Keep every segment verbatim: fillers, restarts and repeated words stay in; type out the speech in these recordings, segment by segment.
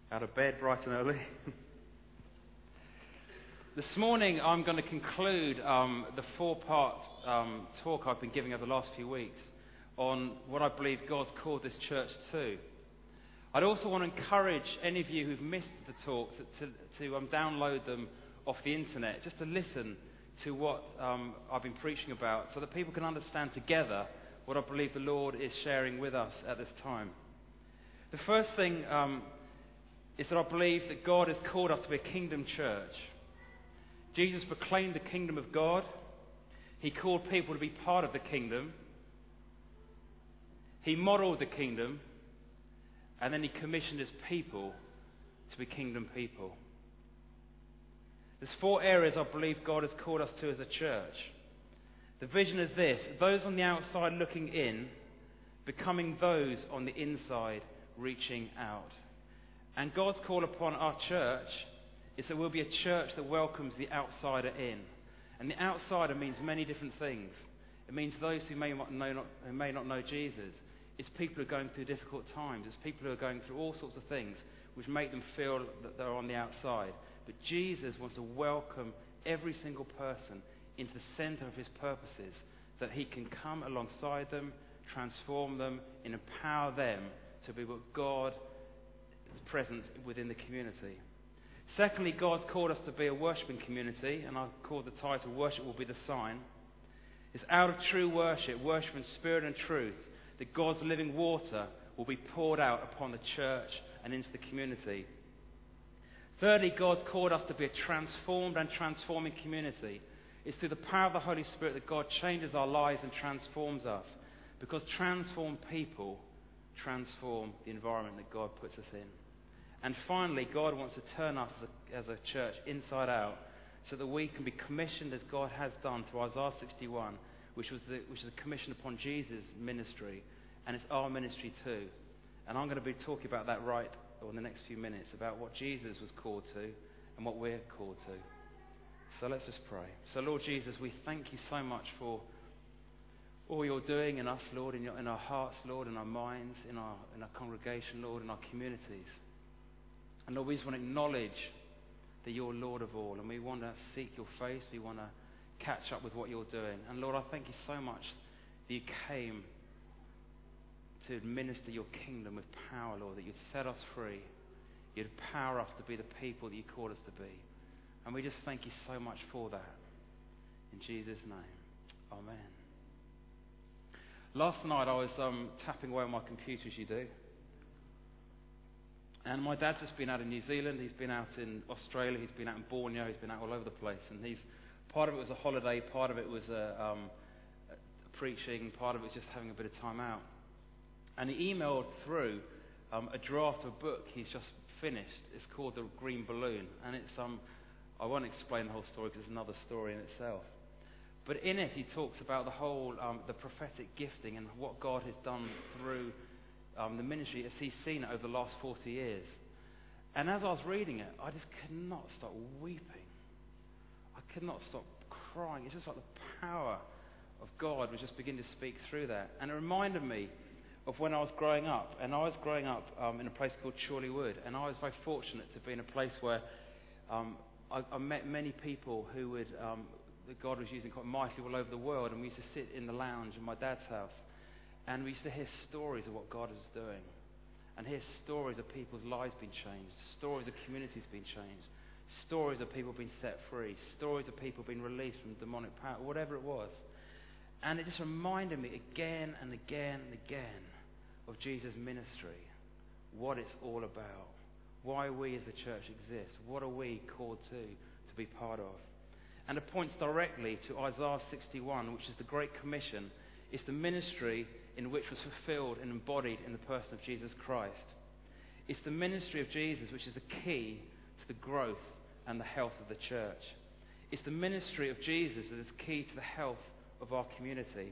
Out of bed bright and early. This morning I'm going to conclude um, the four-part um, talk I've been giving over the last few weeks on what I believe God's called this church to. I'd also want to encourage any of you who've missed the talks to, to, to um, download them off the internet, just to listen to what um, I've been preaching about so that people can understand together what I believe the Lord is sharing with us at this time. The first thing um, is that I believe that God has called us to be a kingdom church. Jesus proclaimed the kingdom of God. He called people to be part of the kingdom. He modelled the kingdom. And then he commissioned his people to be kingdom people. There's four areas I believe God has called us to as a church. The vision is this: those on the outside looking in, becoming those on the inside reaching out. And God's call upon our church is that we'll be a church that welcomes the outsider in. And the outsider means many different things. It means those who may not know, not, who may not know Jesus. It's people who are going through difficult times. It's people who are going through all sorts of things which make them feel that they're on the outside. But Jesus wants to welcome every single person into the centre of his purposes, that he can come alongside them, transform them, and empower them to be what God is present within the community. Secondly, God's called us to be a worshipping community, and I've called the title "Worship Will Be the Sign." It's out of true worship, worship in spirit and truth, that God's living water will be poured out upon the church and into the community. Thirdly, God's called us to be a transformed and transforming community. It's through the power of the Holy Spirit that God changes our lives and transforms us, because transformed people transform the environment that God puts us in. And finally, God wants to turn us as a, as a church inside out, so that we can be commissioned as God has done through Isaiah sixty-one, which was the, which is a commission upon Jesus' ministry, and it's our ministry too. And I'm going to be talking about that right in the next few minutes, about what Jesus was called to and what we're called to. So let's just pray. So Lord Jesus, we thank you so much for all you're doing in us, Lord, in, your, in our hearts, Lord, in our minds, in our, in our congregation, Lord, in our communities. And Lord, we just want to acknowledge that you're Lord of all, and we want to seek your face. We want to catch up with what you're doing. And Lord, I thank you so much that you came to administer your kingdom with power, Lord, that you'd set us free. You'd empower us to be the people that you called us to be. And we just thank you so much for that. In Jesus' name, amen. Last night I was um, tapping away on my computer, as you do. And my dad's just been out in New Zealand, he's been out in Australia, he's been out in Borneo, he's been out all over the place. And he's part of it was a holiday, part of it was a, um, a preaching, part of it was just having a bit of time out. And he emailed through um, a draft of a book he's just finished. It's called The Green Balloon. And it's um, I won't explain the whole story because it's another story in itself. But in it he talks about the whole, um, the prophetic gifting and what God has done through um, the ministry as he's seen it over the last forty years. And as I was reading it, I just could not stop weeping. I could not stop crying. It's just like the power of God was just beginning to speak through that. And it reminded me of when I was growing up. And I was growing up um, in a place called Chorley Wood. And I was very fortunate to be in a place where um, I, I met many people who would, um, that God was using quite mightily all over the world. And we used to sit in the lounge in my dad's house. And we used to hear stories of what God is doing. And hear stories of people's lives being changed. Stories of communities being changed. Stories of people being set free. Stories of people being released from demonic power. Whatever it was. And it just reminded me again and again and again of Jesus' ministry. What it's all about. Why we as a church exist. What are we called to, to be part of. And it points directly to Isaiah sixty-one, which is the Great Commission. It's the ministry in which was fulfilled and embodied in the person of Jesus Christ. It's the ministry of Jesus which is the key to the growth and the health of the church. It's the ministry of Jesus that is key to the health of our community.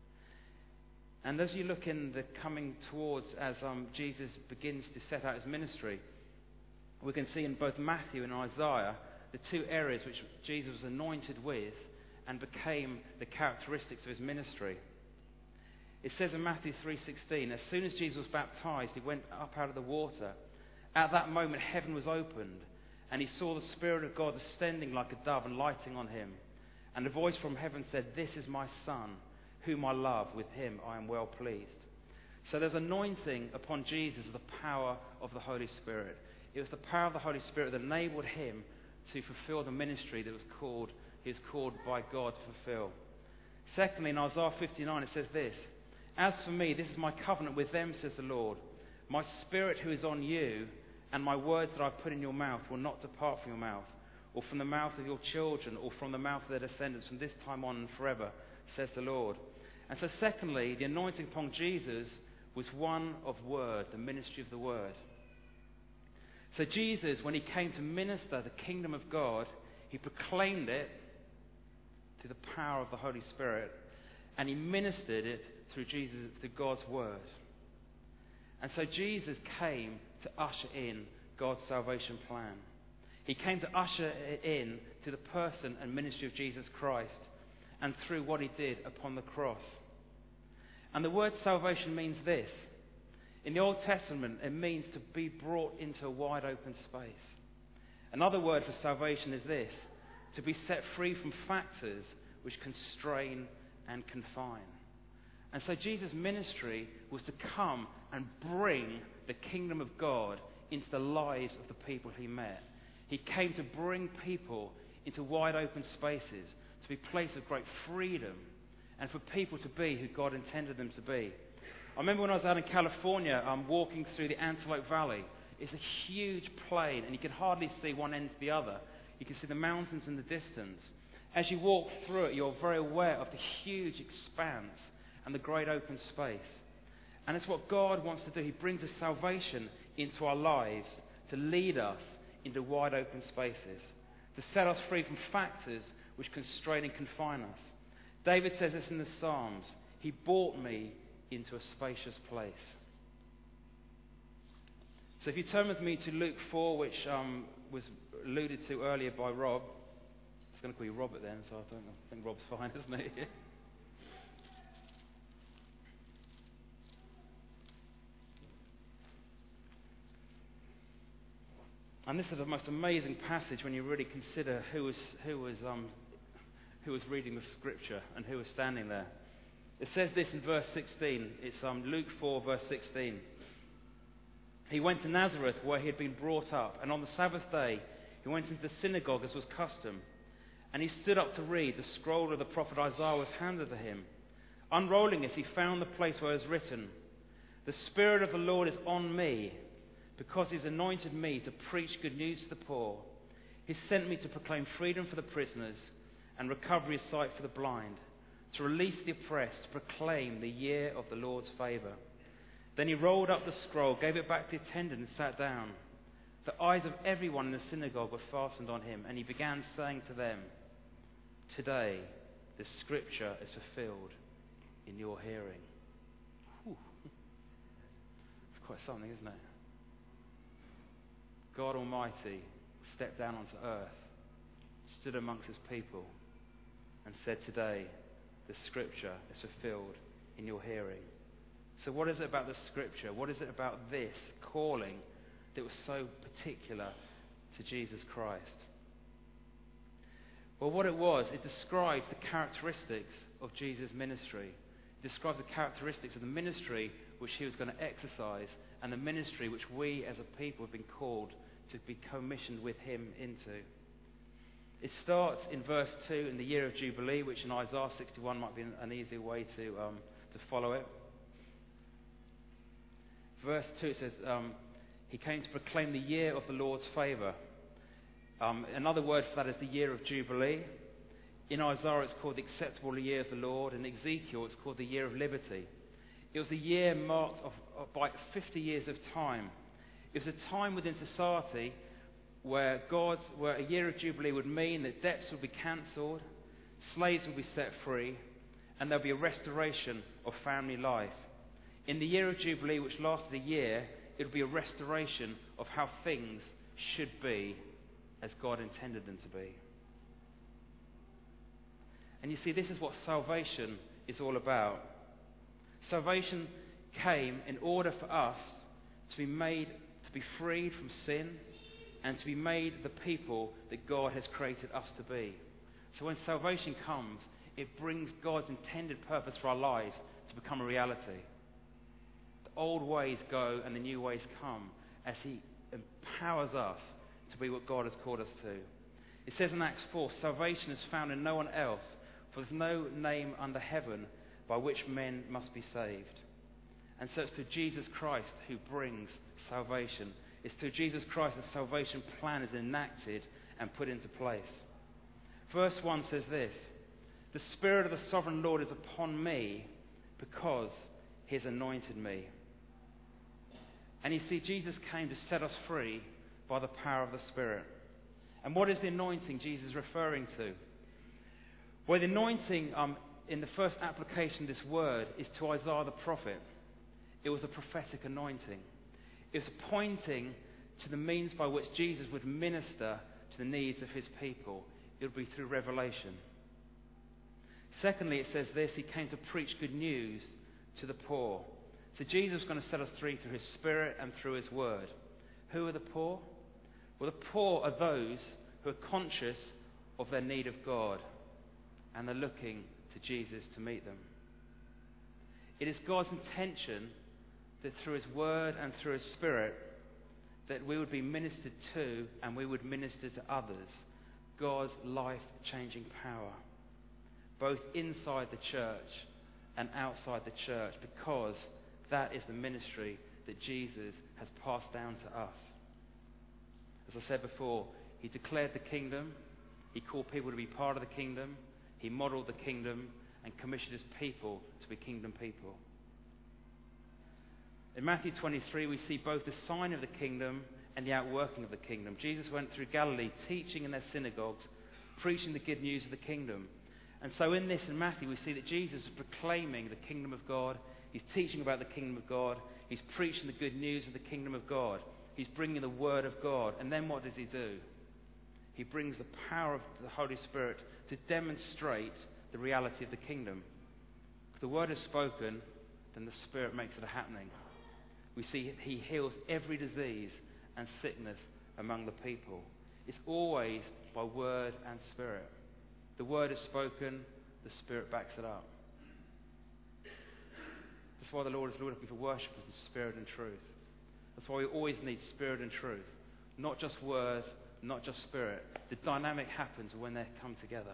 And as you look in the coming towards, as um, Jesus begins to set out his ministry, we can see in both Matthew and Isaiah the two areas which Jesus was anointed with and became the characteristics of his ministry. It says in Matthew three sixteen, as soon as Jesus was baptized, he went up out of the water, At that moment, heaven was opened, and he saw the Spirit of God ascending like a dove and lighting on him. And a voice from heaven said, "This is my Son, whom I love. With him I am well pleased." So there's anointing upon Jesus of the power of the Holy Spirit. It was the power of the Holy Spirit that enabled him to fulfill the ministry that was called, he was called by God to fulfill. Secondly, in Isaiah fifty-nine, it says this, "As for me, this is my covenant with them, says the Lord. My Spirit who is on you, and my words that I put in your mouth will not depart from your mouth, or from the mouth of your children, or from the mouth of their descendants from this time on and forever, says the Lord." And so secondly, the anointing upon Jesus was one of word, the ministry of the word. So Jesus, when he came to minister the kingdom of God, he proclaimed it to the power of the Holy Spirit, and he ministered it through Jesus, through God's word. And so Jesus came to usher in God's salvation plan. He came to usher it in to the person and ministry of Jesus Christ, and through what he did upon the cross. And the word salvation means this. In the Old Testament, it means to be brought into a wide open space. Another word for salvation is this: to be set free from factors which constrain and confine. And so Jesus' ministry was to come and bring the kingdom of God into the lives of the people he met. He came to bring people into wide open spaces, to be places of great freedom, and for people to be who God intended them to be. I remember when I was out in California, um, walking through the Antelope Valley. It's a huge plain, and you can hardly see one end to the other. You can see the mountains in the distance. As you walk through it, you're very aware of the huge expanse and the great open space. And it's what God wants to do. He brings us salvation into our lives to lead us into wide open spaces, to set us free from factors which constrain and confine us. David says this in the Psalms: "He brought me into a spacious place." So if you turn with me to Luke four, which um, was alluded to earlier by Rob. I was going to call you Robert then, so I don't know. I think Rob's fine, isn't he? And this is the most amazing passage when you really consider who was who was um, who was reading the scripture and who was standing there. It says this in verse sixteen. It's um, Luke four, verse sixteen. "He went to Nazareth, where he had been brought up, and on the Sabbath day he went into the synagogue as was custom. And he stood up to read. The scroll of the prophet Isaiah was handed to him. Unrolling it, he found the place where it was written, 'The Spirit of the Lord is on me, because he has anointed me to preach good news to the poor. He sent me to proclaim freedom for the prisoners and recovery of sight for the blind, to release the oppressed, to proclaim the year of the Lord's favour.' Then he rolled up the scroll, gave it back to the attendant, and sat down. The eyes of everyone in the synagogue were fastened on him, and he began saying to them, 'Today this scripture is fulfilled in your hearing.'" Whew. It's quite something, isn't it? God Almighty stepped down onto earth, stood amongst his people, and said, "Today the scripture is fulfilled in your hearing." So what is it about the scripture? What is it about this calling that was so particular to Jesus Christ? Well, what it was, it describes the characteristics of Jesus' ministry. It describes the characteristics of the ministry which he was going to exercise, and the ministry which we as a people have been called to be commissioned with him into. It starts in verse two, in the year of Jubilee, which in Isaiah sixty-one might be an easier way to um, to follow it. Verse two, it says, um, he came to proclaim the year of the Lord's favour. Um, another word for that is the year of Jubilee. In Isaiah it's called the acceptable year of the Lord. In Ezekiel it's called the year of liberty. It was a year marked of, of, by fifty years of time. It was a time within society where God, where a year of Jubilee would mean that debts would be cancelled, slaves would be set free, and there'll be a restoration of family life. In the year of Jubilee, which lasted a year, it would be a restoration of how things should be as God intended them to be. And you see, this is what salvation is all about. Salvation came in order for us to be made, to be freed from sin, and to be made the people that God has created us to be. So when salvation comes, it brings God's intended purpose for our lives to become a reality. The old ways go and the new ways come as He empowers us to be what God has called us to. It says in Acts four, salvation is found in no one else, for there's no name under heaven by which men must be saved. And so it's through Jesus Christ who brings salvation. It's through Jesus Christ the salvation plan is enacted and put into place. Verse one says this, the Spirit of the Sovereign Lord is upon me because He has anointed me. And you see, Jesus came to set us free by the power of the Spirit. And what is the anointing Jesus is referring to? Well, the anointing um, in the first application of this word is to Isaiah the prophet. It was a prophetic anointing. It was pointing to the means by which Jesus would minister to the needs of His people. It would be through revelation. Secondly, it says this, He came to preach good news to the poor. So Jesus is going to set us free through His Spirit and through His Word. Who are the poor? Well, the poor are those who are conscious of their need of God and they're looking to Jesus to meet them. It is God's intention that through His Word and through His Spirit that we would be ministered to and we would minister to others. God's life-changing power, both inside the church and outside the church, because that is the ministry that Jesus has passed down to us. As I said before, He declared the kingdom, He called people to be part of the kingdom, He modelled the kingdom and commissioned His people to be kingdom people. In Matthew twenty-three, we see both the sign of the kingdom and the outworking of the kingdom. Jesus went through Galilee, teaching in their synagogues, preaching the good news of the kingdom. And so in this, in Matthew, we see that Jesus is proclaiming the kingdom of God. He's teaching about the kingdom of God. He's preaching the good news of the kingdom of God. He's bringing the word of God. And then what does He do? He brings the power of the Holy Spirit to demonstrate the reality of the kingdom. If the word is spoken, then the Spirit makes it a happening. We see He heals every disease and sickness among the people. It's always by word and Spirit. The word is spoken, the Spirit backs it up. That's why the Lord is looking for worshippers in spirit and truth. That's why we always need spirit and truth. Not just words, not just spirit. The dynamic happens when they come together.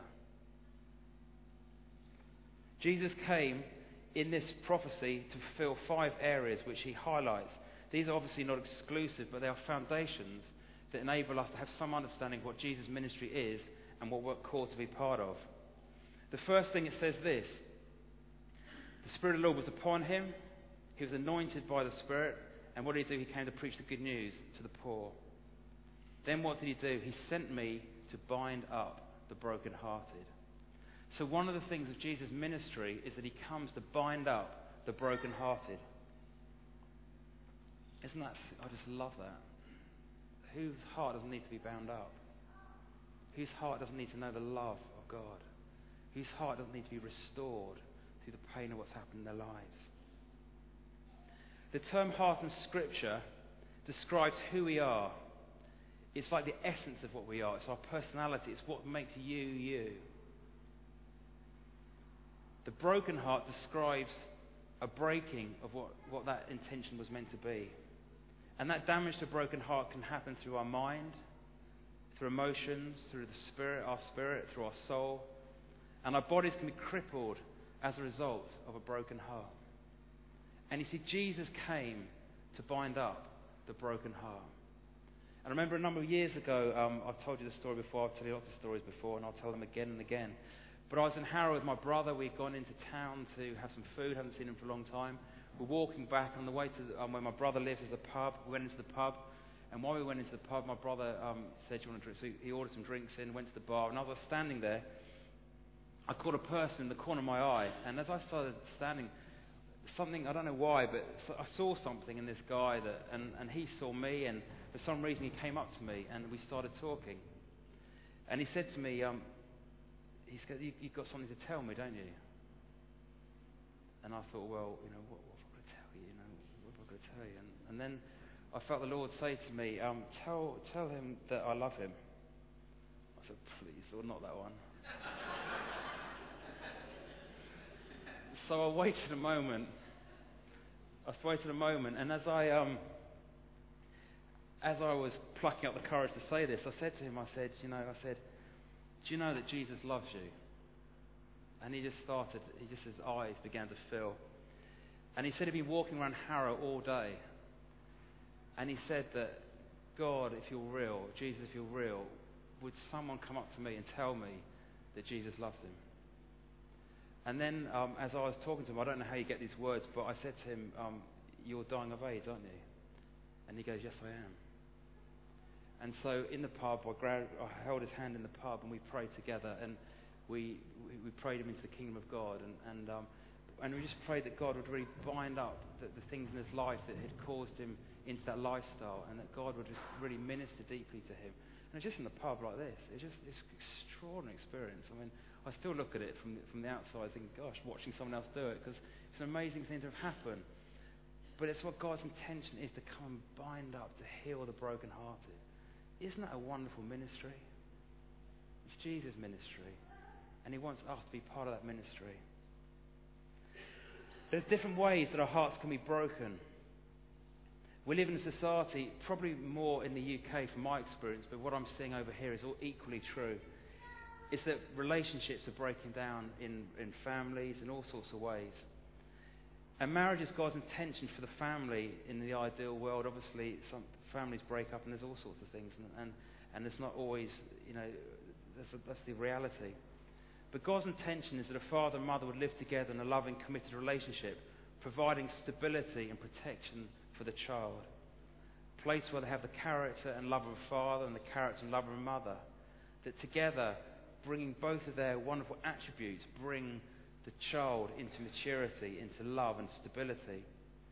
Jesus came in this prophecy to fulfill five areas which He highlights. These are obviously not exclusive, but they are foundations that enable us to have some understanding of what Jesus' ministry is and what we're called to be part of. The first thing, it says this, the Spirit of the Lord was upon Him, He was anointed by the Spirit, and what did He do? He came to preach the good news to the poor. Then what did He do? He sent me to bind up the brokenhearted. So one of the things of Jesus' ministry is that He comes to bind up the brokenhearted. Isn't that, I just love that. Whose heart doesn't need to be bound up? Whose heart doesn't need to know the love of God? Whose heart doesn't need to be restored through the pain of what's happened in their lives? The term heart in Scripture describes who we are. It's like the essence of what we are. It's our personality. It's what makes you, you. The broken heart describes a breaking of what, what that intention was meant to be. And that damage to a broken heart can happen through our mind, through emotions, through the spirit, our spirit, through our soul. And our bodies can be crippled as a result of a broken heart. And you see, Jesus came to bind up the broken heart. And I remember a number of years ago, um, I've told you the story before, I've told you lots of stories before, and I'll tell them again and again. But I was in Harrow with my brother. We'd gone into town to have some food, hadn't seen him for a long time. We're walking back on the way to the, um, where my brother lives, is a pub. We went into the pub, and while we went into the pub, my brother um, said, "Do you want a drink?" So he ordered some drinks in, went to the bar, and as I was standing there, I caught a person in the corner of my eye. And as I started standing, something, I don't know why, but I saw something in this guy, that, and, and he saw me, and for some reason he came up to me, and we started talking. And he said to me, um, he said, you, "You've got something to tell me, don't you?" And I thought, well, you know, what, what have I got to tell you? You know, what have I got to tell you? And, and then I felt the Lord say to me, um, tell, tell him that I love him. I said, please, Lord, not that one. So I waited a moment. I waited a moment, and as I um, as I was plucking up the courage to say this, I said to him, I said, you know, I said, do you know that Jesus loves you? And he just started, he just his eyes began to fill. And he said he'd been walking around Harrow all day. And he said that, God, if you're real, Jesus, if you're real, would someone come up to me and tell me that Jesus loves him? And then um, as I was talking to him, I don't know how you get these words, but I said to him, um, you're dying of AIDS, aren't you? And he goes, yes, I am. And so in the pub, I, grabbed, I held his hand in the pub and we prayed together, and we we, we prayed him into the kingdom of God, and and, um, and we just prayed that God would really bind up the, the things in his life that had caused him into that lifestyle, and that God would just really minister deeply to him. And it's just in the pub like this. It's just this extraordinary experience. I mean, I still look at it from the, from the outside thinking, gosh, watching someone else do it, because it's an amazing thing to have happened. But it's what God's intention is, to come and bind up, to heal the brokenhearted. Isn't that a wonderful ministry? It's Jesus' ministry, and he wants us to be part of that ministry. There's different ways that our hearts can be broken. We live in a society, probably more in the U K from my experience, but what I'm seeing over here is all equally true. It's that relationships are breaking down in, in families in all sorts of ways. And marriage is God's intention for the family in the ideal world. Obviously, some families break up and there's all sorts of things, and, and, and it's not always, you know, that's, a, that's the reality. But God's intention is that a father and mother would live together in a loving, committed relationship, providing stability and protection for the child. A place where they have the character and love of a father and the character and love of a mother. That together, bringing both of their wonderful attributes, bring the child into maturity, into love and stability.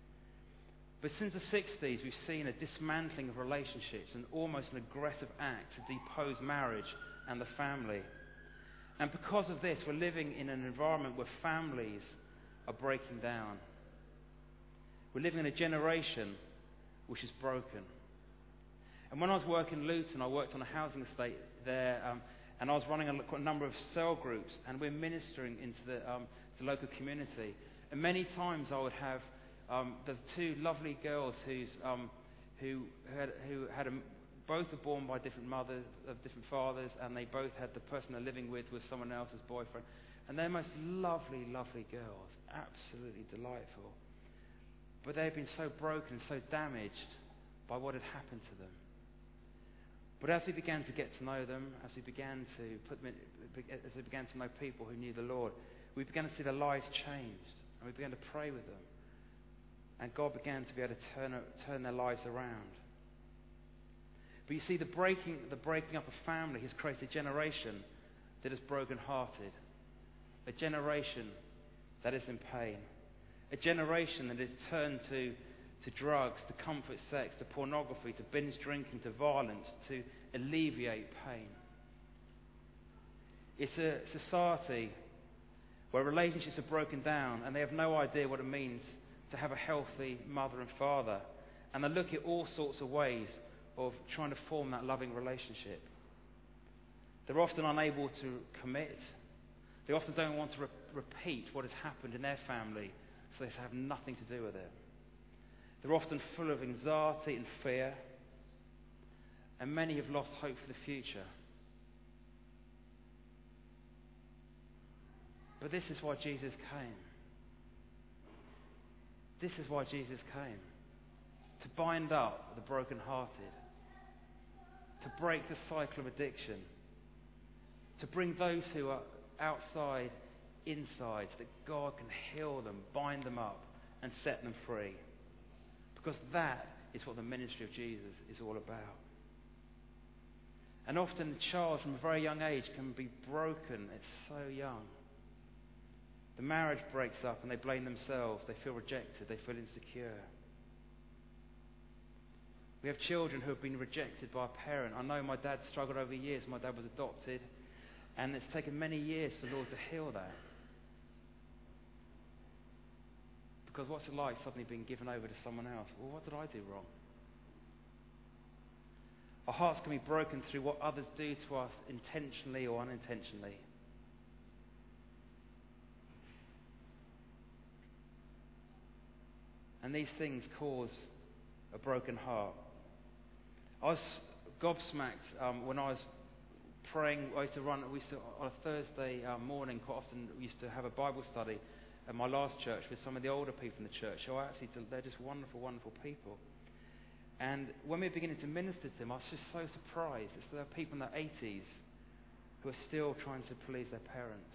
But since the sixties, we've seen a dismantling of relationships and almost an aggressive act to depose marriage and the family. And because of this, we're living in an environment where families are breaking down. We're living in a generation which is broken. And when I was working in Luton, I worked on a housing estate there, um, and I was running a, a number of cell groups, and we're ministering into the, um, the local community. And many times I would have um, the two lovely girls who's, um, who had, who had a, both were born by different mothers, of different fathers, and they both had the person they're living with was someone else's boyfriend. And they're most lovely, lovely girls, absolutely delightful. But they had been so broken, so damaged by what had happened to them. But as we began to get to know them, as we began to put them in, as we began to know people who knew the Lord, we began to see their lives changed, and we began to pray with them. And God began to be able to turn, turn their lives around. But you see, the breaking, the breaking up of family has created a generation that is broken-hearted, a generation that is in pain, a generation that is turned to, to drugs, to comfort sex, to pornography, to binge drinking, to violence, to alleviate pain. It's a society where relationships are broken down and they have no idea what it means to have a healthy mother and father, and they look at all sorts of ways of trying to form that loving relationship. They're often unable to commit. They often don't want to re- repeat what has happened in their family, so they have nothing to do with it. They're often full of anxiety and fear, and many have lost hope for the future. But this is why Jesus came. This is why Jesus came. To bind up the brokenhearted. To break the cycle of addiction. To bring those who are outside inside, so that God can heal them, bind them up, and set them free. Because that is what the ministry of Jesus is all about. And often a child from a very young age can be broken. It's so young. The marriage breaks up and they blame themselves. They feel rejected. They feel insecure. We have children who have been rejected by a parent. I know my dad struggled over years. My dad was adopted. And it's taken many years for the Lord to heal that. Because what's it like suddenly being given over to someone else? Well, what did I do wrong? Our hearts can be broken through what others do to us intentionally or unintentionally. And these things cause a broken heart. I was gobsmacked um, when I was praying. I used to run, we used to, on a Thursday uh, morning, quite often we used to have a Bible study at my last church with some of the older people in the church. So I actually, they're just wonderful, wonderful people. And when we were beginning to minister to them, I was just so surprised. It's there are people in their eighties who are still trying to please their parents.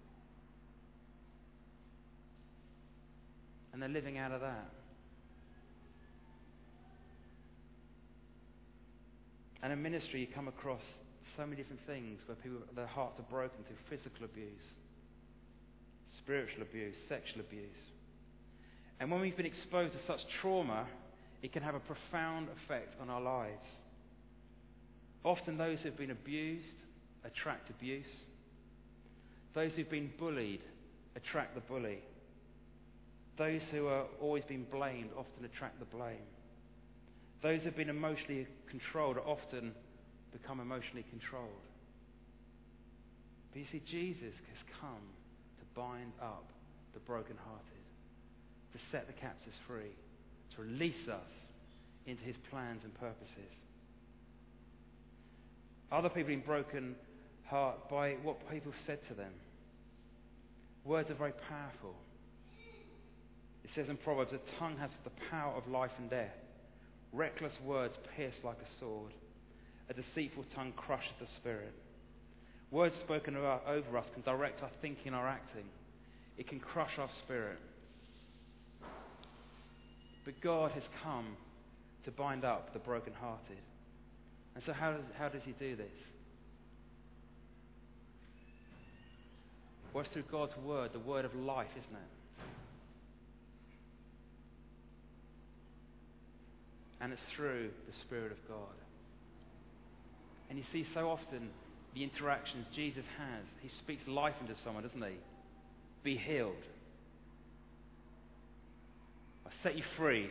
And they're living out of that. And in ministry, you come across so many different things where people, their hearts are broken through physical abuse, spiritual abuse, sexual abuse. And when we've been exposed to such trauma, it can have a profound effect on our lives. Often those who've been abused attract abuse. Those who've been bullied attract the bully. Those who are always been blamed often attract the blame. Those who have been emotionally controlled often become emotionally controlled. But you see, Jesus has come to bind up the brokenhearted, to set the captives free, to release us into his plans and purposes. Other people have been broken heart by what people said to them. Words are very powerful. It says in Proverbs, the tongue has the power of life and death. Reckless words pierce like a sword. A deceitful tongue crushes the spirit. Words spoken about, over us can direct our thinking and our acting. It can crush our spirit. But God has come to bind up the brokenhearted. And so how does, how does he do this? Well, it's through God's word, the word of life, isn't it? And it's through the Spirit of God. And you see, so often, the interactions Jesus has, he speaks life into someone, doesn't he? Be healed. I set you free.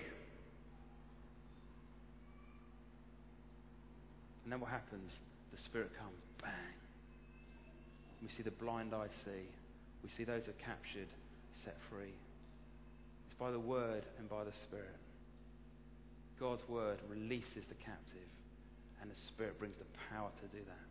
And then what happens? The Spirit comes. Bang. We see the blind eyes see. We see those who are captured, set free. It's by the Word and by the Spirit. God's Word releases the captive, and the Spirit brings the power to do that.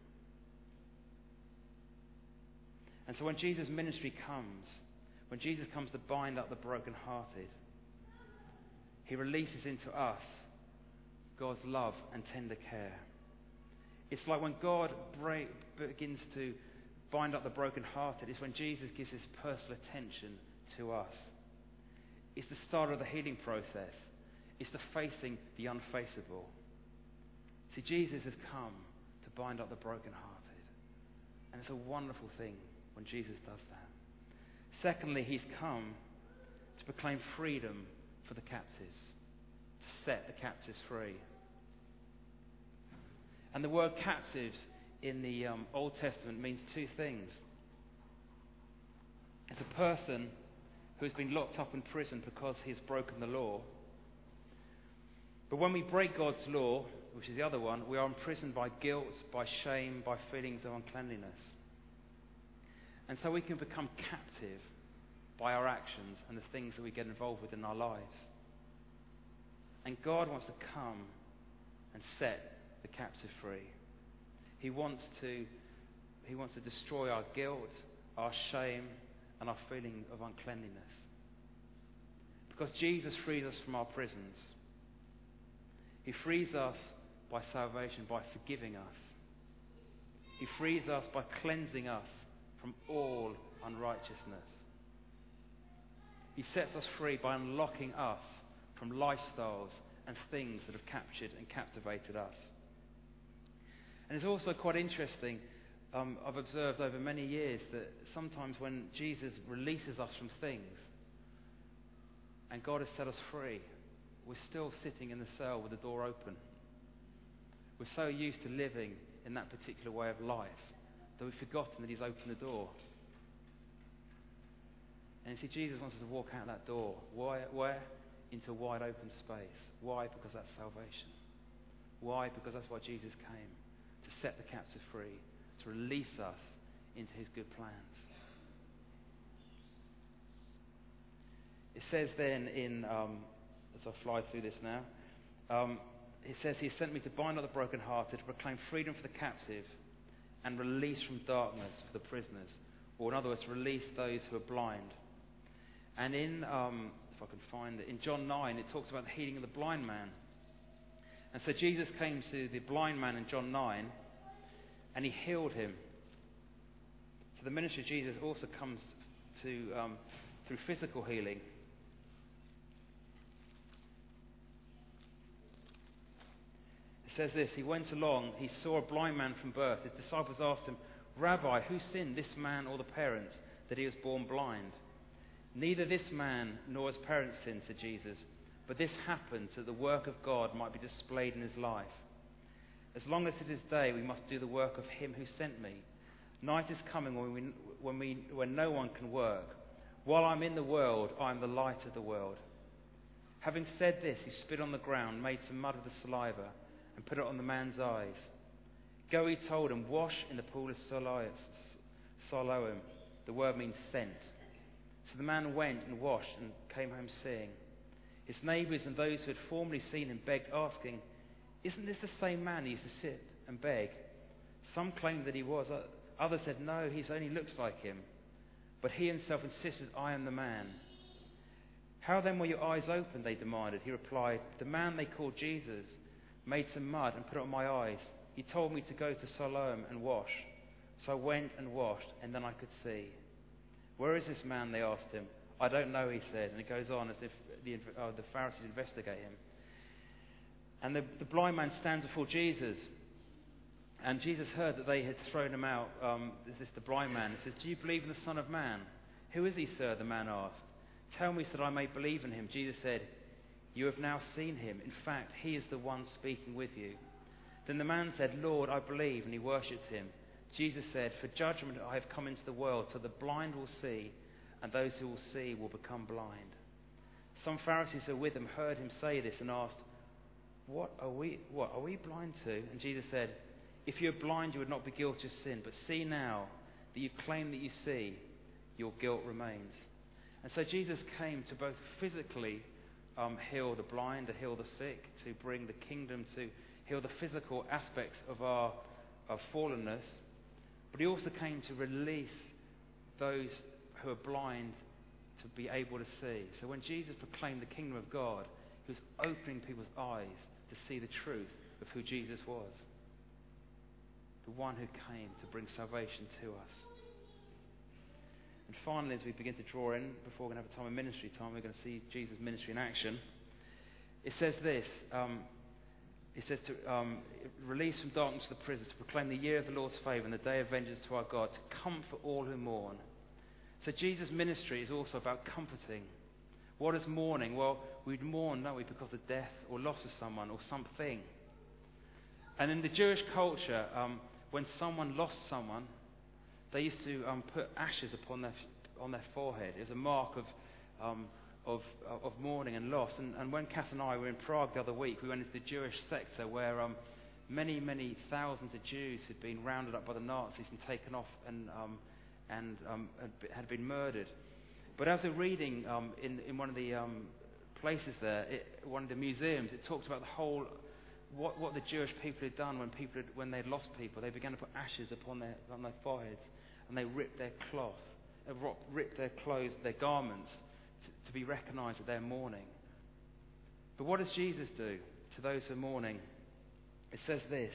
And so when Jesus' ministry comes, when Jesus comes to bind up the brokenhearted, he releases into us God's love and tender care. It's like when God break, begins to bind up the brokenhearted, it's when Jesus gives his personal attention to us. It's the start of the healing process. It's the facing the unfaceable. See, Jesus has come to bind up the brokenhearted. And it's a wonderful thing when Jesus does that. Secondly, he's come to proclaim freedom for the captives, to set the captives free. And the word captives in the um, Old Testament means two things. It's a person who has been locked up in prison because he has broken the law. But when we break God's law, which is the other one, we are imprisoned by guilt, by shame, by feelings of uncleanliness. And so we can become captive by our actions and the things that we get involved with in our lives. And God wants to come and set the captive free. He wants to, he wants to destroy our guilt, our shame, and our feeling of uncleanliness. Because Jesus frees us from our prisons. He frees us by salvation, by forgiving us. He frees us by cleansing us from all unrighteousness. He sets us free by unlocking us from lifestyles and things that have captured and captivated us. And it's also quite interesting, um, I've observed over many years that sometimes when Jesus releases us from things and God has set us free, we're still sitting in the cell with the door open. We're so used to living in that particular way of life that we've forgotten that he's opened the door. And you see, Jesus wants us to walk out that door. Why? Where? Into a wide open space. Why? Because that's salvation. Why? Because that's why Jesus came, to set the captive free, to release us into his good plans. It says then in, um, as I fly through this now, um, it says he sent me to bind up the brokenhearted, to proclaim freedom for the captive, and release from darkness for the prisoners. Or in other words, release those who are blind. And in, um, if I can find it, in John nine, it talks about the healing of the blind man. And so Jesus came to the blind man in John nine, and he healed him. So the ministry of Jesus also comes to um, through physical healing. It says this, he went along, he saw a blind man from birth. His disciples asked him, Rabbi, who sinned, this man or the parents, that he was born blind? Neither this man nor his parents sinned, said Jesus, but this happened so that the work of God might be displayed in his life. As long as it is day, we must do the work of him who sent me. Night is coming when, we, when, we, when no one can work. While I'm in the world, I am the light of the world. Having said this, he spit on the ground, made some mud of the saliva, and put it on the man's eyes. Go, he told him, wash in the pool of Siloam. The word means sent. So the man went and washed and came home seeing. His neighbours and those who had formerly seen him begged, asking, Isn't this the same man who used to sit and beg? Some claimed that he was. Others said, No, he only looks like him. But he himself insisted, I am the man. How then were your eyes opened? They demanded. He replied, The man they called Jesus made some mud and put it on my eyes. He told me to go to Siloam and wash. So I went and washed, and then I could see. Where is this man? They asked him. I don't know, he said. And it goes on as if the, uh, the Pharisees investigate him. And the, the blind man stands before Jesus. And Jesus heard that they had thrown him out. Um, this is the blind man. He says, Do you believe in the Son of Man? Who is he, sir? The man asked. Tell me so that I may believe in him. Jesus said, You have now seen him. In fact, he is the one speaking with you. Then the man said, Lord, I believe, and he worshipped him. Jesus said, For judgment I have come into the world, so the blind will see, and those who will see will become blind. Some Pharisees who were with him heard him say this and asked, What are we, what are we blind to? And Jesus said, If you are blind, you would not be guilty of sin. But see now that you claim that you see, your guilt remains. And so Jesus came to both physically um, heal the blind, to heal the sick, to bring the kingdom, to heal the physical aspects of our of fallenness. But he also came to release those who are blind to be able to see. So when Jesus proclaimed the kingdom of God, he was opening people's eyes to see the truth of who Jesus was. The one who came to bring salvation to us. And finally, as we begin to draw in, before we're going to have a time of ministry time, we're going to see Jesus' ministry in action. It says this, um, it says to um, release from darkness the prisoners, to proclaim the year of the Lord's favour and the day of vengeance to our God, to comfort all who mourn. So Jesus' ministry is also about comforting. What is mourning? Well, we'd mourn, don't we, because of death or loss of someone or something. And in the Jewish culture, um, when someone lost someone, they used to um, put ashes upon their on their forehead as a mark of um, of of mourning and loss. And, and when Kath and I were in Prague the other week, we went into the Jewish sector where um, many many thousands of Jews had been rounded up by the Nazis and taken off and um, and um, had been murdered. But as we're reading um, in in one of the um, places there, it, one of the museums, it talks about the whole. What, what the Jewish people had done when people had, when they'd lost people, they began to put ashes upon their on their foreheads, and they ripped their cloth, uh, ripped their clothes, their garments, to, to be recognised that they're mourning. But what does Jesus do to those who are mourning? It says this: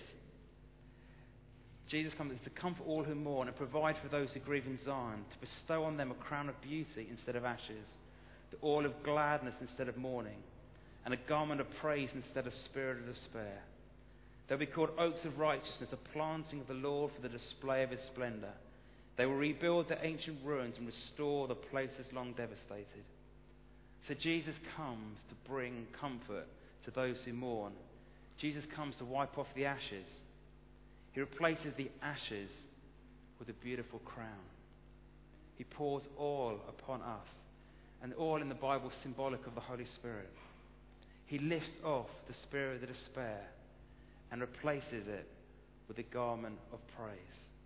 Jesus comes to comfort all who mourn and provide for those who grieve in Zion, to bestow on them a crown of beauty instead of ashes, the oil of gladness instead of mourning, and a garment of praise instead of spirit of despair. They'll be called oaks of righteousness, a planting of the Lord for the display of his splendour. They will rebuild their ancient ruins and restore the places long devastated. So Jesus comes to bring comfort to those who mourn. Jesus comes to wipe off the ashes. He replaces the ashes with a beautiful crown. He pours oil upon us. And oil in the Bible is symbolic of the Holy Spirit. He lifts off the spirit of the despair and replaces it with the garment of praise.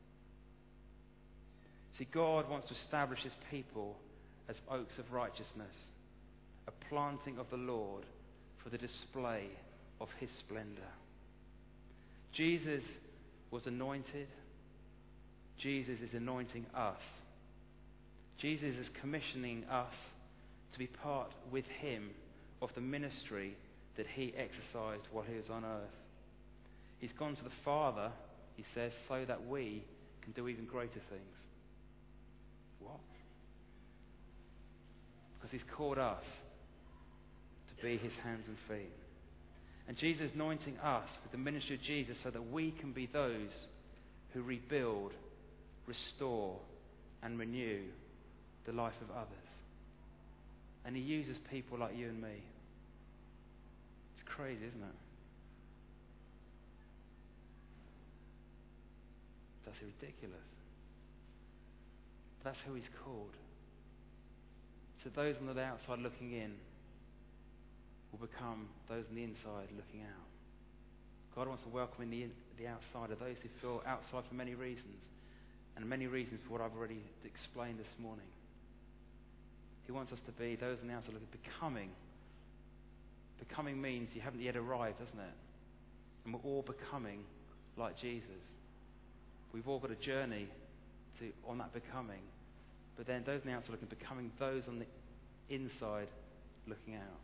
See, God wants to establish his people as oaks of righteousness, a planting of the Lord for the display of his splendour. Jesus was anointed. Jesus is anointing us. Jesus is commissioning us to be part with him of the ministry that he exercised while he was on earth. He's gone to the Father, he says, so that we can do even greater things. What? Because he's called us to be his hands and feet. And Jesus is anointing us with the ministry of Jesus so that we can be those who rebuild, restore, and renew the life of others. And he uses people like you and me. It's crazy, isn't it? That's ridiculous. But that's who he's called. So those on the outside looking in will become those on the inside looking out. God wants to welcome in the, in, the outsider, those who feel outside for many reasons, and many reasons for what I've already explained this morning. He wants us to be those on the outside looking, becoming. Becoming means you haven't yet arrived, doesn't it? And we're all becoming like Jesus. We've all got a journey to on that becoming. But then those on the outside looking, becoming those on the inside looking out.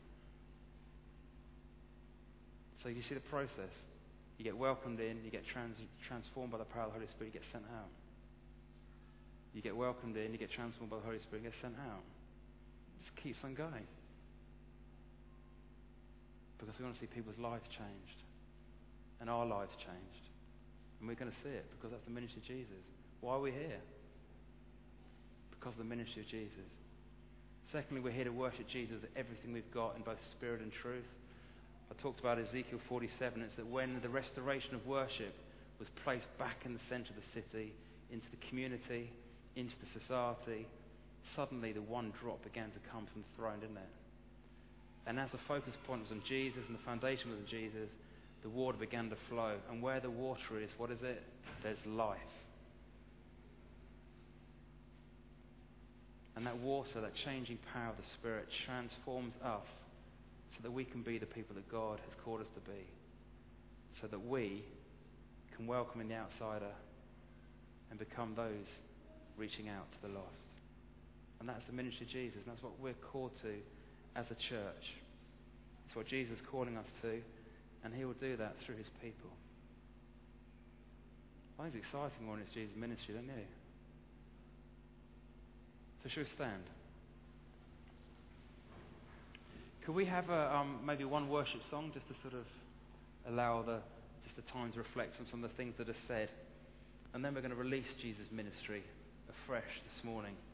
So you see the process. You get welcomed in, you get trans- transformed by the power of the Holy Spirit, you get sent out. You get welcomed in, you get transformed by the Holy Spirit, you get sent out. It just keeps on going. Because we want to see people's lives changed. And our lives changed. And we're going to see it because that's the ministry of Jesus. Why are we here? Because of the ministry of Jesus. Secondly, we're here to worship Jesus with everything we've got in both spirit and truth. I talked about Ezekiel forty-seven. It's that when the restoration of worship was placed back in the centre of the city, into the community, into the society, suddenly the one drop began to come from the throne, didn't it? And as the focus point was on Jesus and the foundation was on Jesus, the water began to flow. And where the water is, what is it? There's life. And that water, that changing power of the Spirit, transforms us so that we can be the people that God has called us to be. So that we can welcome in the outsider and become those reaching out to the lost. And that's the ministry of Jesus. And that's what we're called to as a church. It's what Jesus is calling us to. And he will do that through his people. I think it's exciting when it's Jesus' ministry, don't you? So should we stand? Could we have a, um, maybe one worship song just to sort of allow the just the time to reflect on some of the things that are said, and then we're going to release Jesus' ministry afresh this morning.